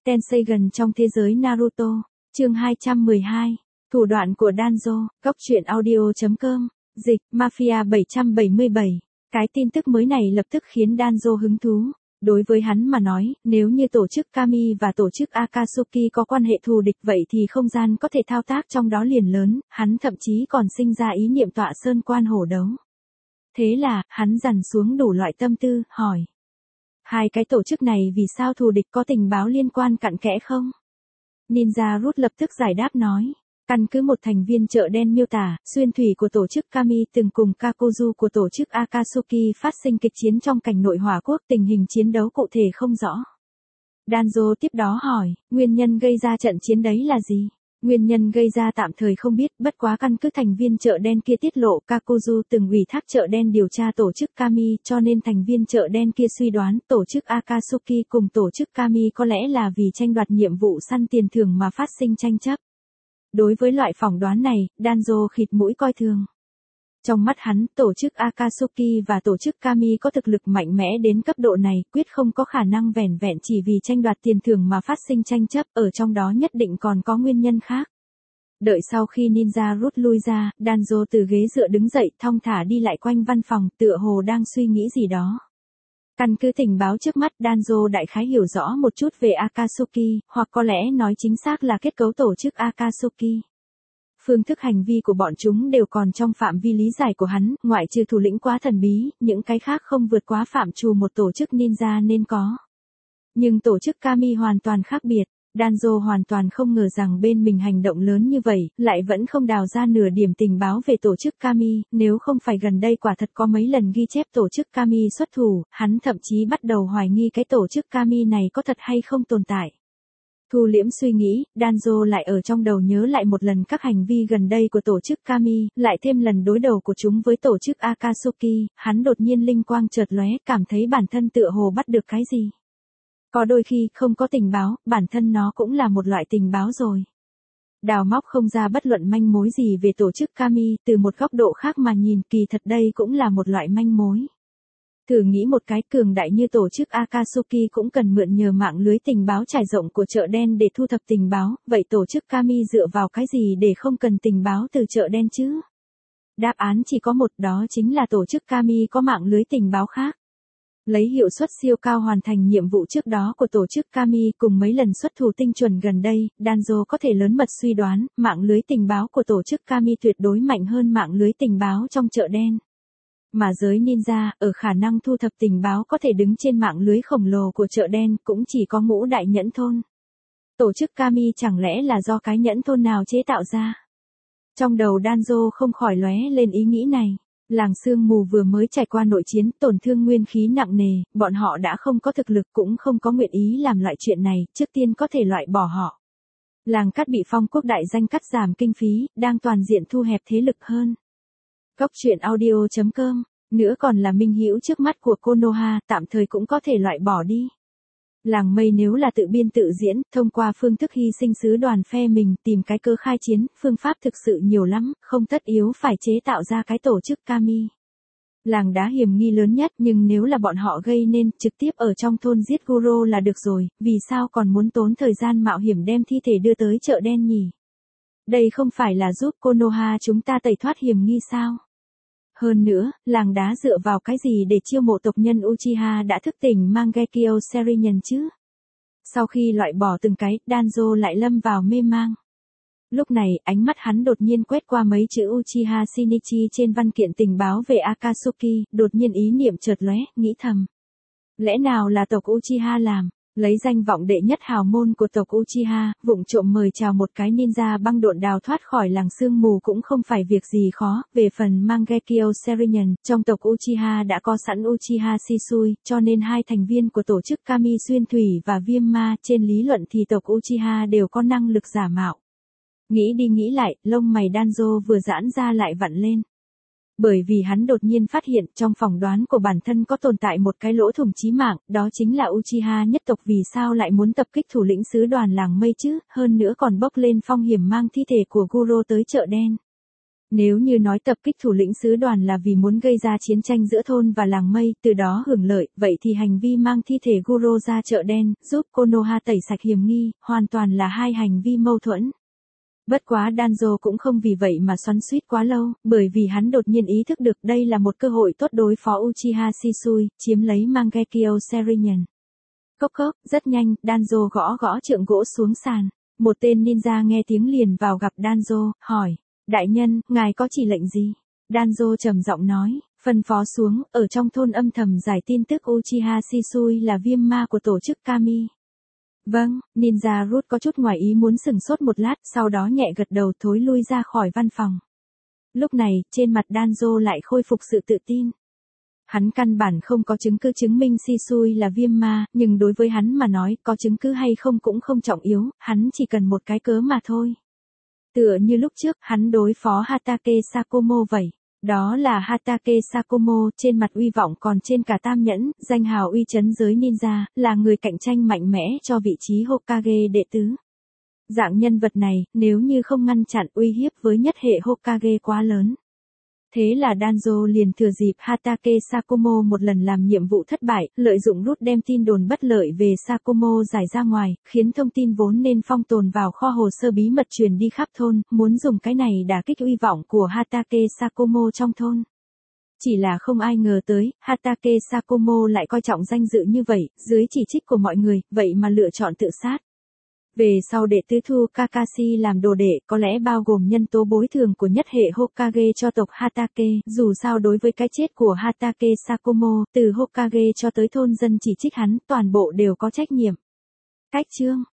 Tenseigan trong thế giới Naruto, chương 212, thủ đoạn của Danzo, góc truyện audio.com, dịch, Mafia 777. Cái tin tức mới này lập tức khiến Danzo hứng thú. Đối với hắn mà nói, nếu như tổ chức Kami và tổ chức Akatsuki có quan hệ thù địch vậy thì không gian có thể thao tác trong đó liền lớn, hắn thậm chí còn sinh ra ý niệm tọa sơn quan hổ đấu. Thế là, hắn dằn xuống đủ loại tâm tư, hỏi. Hai cái tổ chức này vì sao thù địch, có tình báo liên quan cặn kẽ không? Ninja Rút lập tức giải đáp nói. Căn cứ một thành viên chợ đen miêu tả, xuyên thủy của tổ chức Kami từng cùng Kakuzu của tổ chức Akatsuki phát sinh kịch chiến trong cảnh nội hỏa quốc, tình hình chiến đấu cụ thể không rõ. Danzo tiếp đó hỏi, nguyên nhân gây ra trận chiến đấy là gì? Nguyên nhân gây ra tạm thời không biết, bất quá căn cứ thành viên chợ đen kia tiết lộ Kakuzu từng ủy thác chợ đen điều tra tổ chức Kami, cho nên thành viên chợ đen kia suy đoán tổ chức Akatsuki cùng tổ chức Kami có lẽ là vì tranh đoạt nhiệm vụ săn tiền thưởng mà phát sinh tranh chấp. Đối với loại phỏng đoán này, Danzo khịt mũi coi thường. Trong mắt hắn, tổ chức Akatsuki và tổ chức Kami có thực lực mạnh mẽ đến cấp độ này, quyết không có khả năng vẻn vẹn chỉ vì tranh đoạt tiền thưởng mà phát sinh tranh chấp, ở trong đó nhất định còn có nguyên nhân khác. Đợi sau khi Ninja Rút lui ra, Danzo từ ghế dựa đứng dậy, thong thả đi lại quanh văn phòng, tựa hồ đang suy nghĩ gì đó. Căn cứ tình báo trước mắt, Danzo đại khái hiểu rõ một chút về Akatsuki, hoặc có lẽ nói chính xác là kết cấu tổ chức Akatsuki. Phương thức hành vi của bọn chúng đều còn trong phạm vi lý giải của hắn, ngoại trừ thủ lĩnh quá thần bí, những cái khác không vượt quá phạm trù một tổ chức ninja nên có. Nhưng tổ chức Kami hoàn toàn khác biệt. Danzo hoàn toàn không ngờ rằng bên mình hành động lớn như vậy, lại vẫn không đào ra nửa điểm tình báo về tổ chức Kami, nếu không phải gần đây quả thật có mấy lần ghi chép tổ chức Kami xuất thủ, hắn thậm chí bắt đầu hoài nghi cái tổ chức Kami này có thật hay không tồn tại. Thu liễm suy nghĩ, Danzo lại ở trong đầu nhớ lại một lần các hành vi gần đây của tổ chức Kami, lại thêm lần đối đầu của chúng với tổ chức Akatsuki, hắn đột nhiên linh quang chợt lóe, cảm thấy bản thân tựa hồ bắt được cái gì. Có đôi khi không có tình báo, bản thân nó cũng là một loại tình báo rồi. Đào móc không ra bất luận manh mối gì về tổ chức Kami, từ một góc độ khác mà nhìn, kỳ thật đây cũng là một loại manh mối. Thử nghĩ một cái, cường đại như tổ chức Akatsuki cũng cần mượn nhờ mạng lưới tình báo trải rộng của chợ đen để thu thập tình báo, vậy tổ chức Kami dựa vào cái gì để không cần tình báo từ chợ đen chứ? Đáp án chỉ có một, đó chính là tổ chức Kami có mạng lưới tình báo khác. Lấy hiệu suất siêu cao hoàn thành nhiệm vụ trước đó của tổ chức Kami cùng mấy lần xuất thủ tinh chuẩn gần đây, Danzo có thể lớn mật suy đoán, mạng lưới tình báo của tổ chức Kami tuyệt đối mạnh hơn mạng lưới tình báo trong chợ đen. Mà giới ninja, ở khả năng thu thập tình báo có thể đứng trên mạng lưới khổng lồ của chợ đen, cũng chỉ có Ngũ Đại Nhẫn Thôn. Tổ chức Kami chẳng lẽ là do cái nhẫn thôn nào chế tạo ra? Trong đầu Danzo không khỏi lóe lên ý nghĩ này. Làng sương mù vừa mới trải qua nội chiến, tổn thương nguyên khí nặng nề, bọn họ đã không có thực lực cũng không có nguyện ý làm loại chuyện này, trước tiên có thể loại bỏ họ. Làng cát bị Phong Quốc đại danh cắt giảm kinh phí, đang toàn diện thu hẹp thế lực hơn. Góc truyện audio.com, nữa còn là minh hữu trước mắt của Konoha, tạm thời cũng có thể loại bỏ đi. Làng mây nếu là tự biên tự diễn, thông qua phương thức hy sinh sứ đoàn phe mình tìm cái cơ khai chiến, phương pháp thực sự nhiều lắm, không tất yếu phải chế tạo ra cái tổ chức Kami. Làng đá hiểm nghi lớn nhất, nhưng nếu là bọn họ gây nên, trực tiếp ở trong thôn giết Guro là được rồi, vì sao còn muốn tốn thời gian mạo hiểm đem thi thể đưa tới chợ đen nhỉ? Đây không phải là giúp Konoha chúng ta tẩy thoát hiểm nghi sao? Hơn nữa, làng đá dựa vào cái gì để chiêu mộ tộc nhân Uchiha đã thức tỉnh Mangekyo Sharingan chứ? Sau khi loại bỏ từng cái, Danzo lại lâm vào mê mang. Lúc này, ánh mắt hắn đột nhiên quét qua mấy chữ Uchiha Shinichi trên văn kiện tình báo về Akatsuki, đột nhiên ý niệm chợt lóe, nghĩ thầm. Lẽ nào là tộc Uchiha làm? Lấy danh vọng đệ nhất hào môn của tộc Uchiha, vụng trộm mời chào một cái ninja băng độn đào thoát khỏi làng sương mù cũng không phải việc gì khó. Về phần Mangekyo Sharingan, trong tộc Uchiha đã có sẵn Uchiha Shisui, cho nên hai thành viên của tổ chức Kami Xuyên Thủy và Viêm Ma, trên lý luận thì tộc Uchiha đều có năng lực giả mạo. Nghĩ đi nghĩ lại, lông mày Danzo vừa giãn ra lại vặn lên. Bởi vì hắn đột nhiên phát hiện trong phỏng đoán của bản thân có tồn tại một cái lỗ thủng chí mạng, đó chính là Uchiha nhất tộc vì sao lại muốn tập kích thủ lĩnh sứ đoàn làng mây chứ, hơn nữa còn bốc lên phong hiểm mang thi thể của Guro tới chợ đen. Nếu như nói tập kích thủ lĩnh sứ đoàn là vì muốn gây ra chiến tranh giữa thôn và làng mây, từ đó hưởng lợi, vậy thì hành vi mang thi thể Guro ra chợ đen, giúp Konoha tẩy sạch hiểm nghi, hoàn toàn là hai hành vi mâu thuẫn. Bất quá Danzo cũng không vì vậy mà xoắn xuýt quá lâu, bởi vì hắn đột nhiên ý thức được đây là một cơ hội tốt đối phó Uchiha Shisui, chiếm lấy Mangekyo Sharingan. Cốc cốc, rất nhanh, Danzo gõ gõ trượng gỗ xuống sàn. Một tên ninja nghe tiếng liền vào gặp Danzo, hỏi. Đại nhân, ngài có chỉ lệnh gì? Danzo trầm giọng nói, phân phó xuống, ở trong thôn âm thầm giải tin tức Uchiha Shisui là viêm ma của tổ chức Kami. Vâng, ninja Root có chút ngoài ý muốn sửng sốt một lát, sau đó nhẹ gật đầu thối lui ra khỏi văn phòng. Lúc này, trên mặt Danzo lại khôi phục sự tự tin. Hắn căn bản không có chứng cứ chứng minh Shisui là viêm ma, nhưng đối với hắn mà nói, có chứng cứ hay không cũng không trọng yếu, hắn chỉ cần một cái cớ mà thôi. Tựa như lúc trước, hắn đối phó Hatake Sakomo vậy. Đó là Hatake Sakomo, trên mặt uy vọng còn trên cả tam nhẫn, danh hào uy chấn giới ninja, là người cạnh tranh mạnh mẽ cho vị trí Hokage đệ tứ. Dạng nhân vật này, nếu như không ngăn chặn uy hiếp với nhất hệ Hokage quá lớn. Thế là Danzo liền thừa dịp Hatake Sakomo một lần làm nhiệm vụ thất bại, lợi dụng Root đem tin đồn bất lợi về Sakomo giải ra ngoài, khiến thông tin vốn nên phong tồn vào kho hồ sơ bí mật truyền đi khắp thôn, muốn dùng cái này đả kích uy vọng của Hatake Sakomo trong thôn. Chỉ là không ai ngờ tới, Hatake Sakomo lại coi trọng danh dự như vậy, dưới chỉ trích của mọi người, vậy mà lựa chọn tự sát. Về sau đệ tứ thu Kakashi làm đồ đệ, có lẽ bao gồm nhân tố bối thường của nhất hệ Hokage cho tộc Hatake, dù sao đối với cái chết của Hatake Sakomo, từ Hokage cho tới thôn dân chỉ trích hắn, toàn bộ đều có trách nhiệm. Cách chương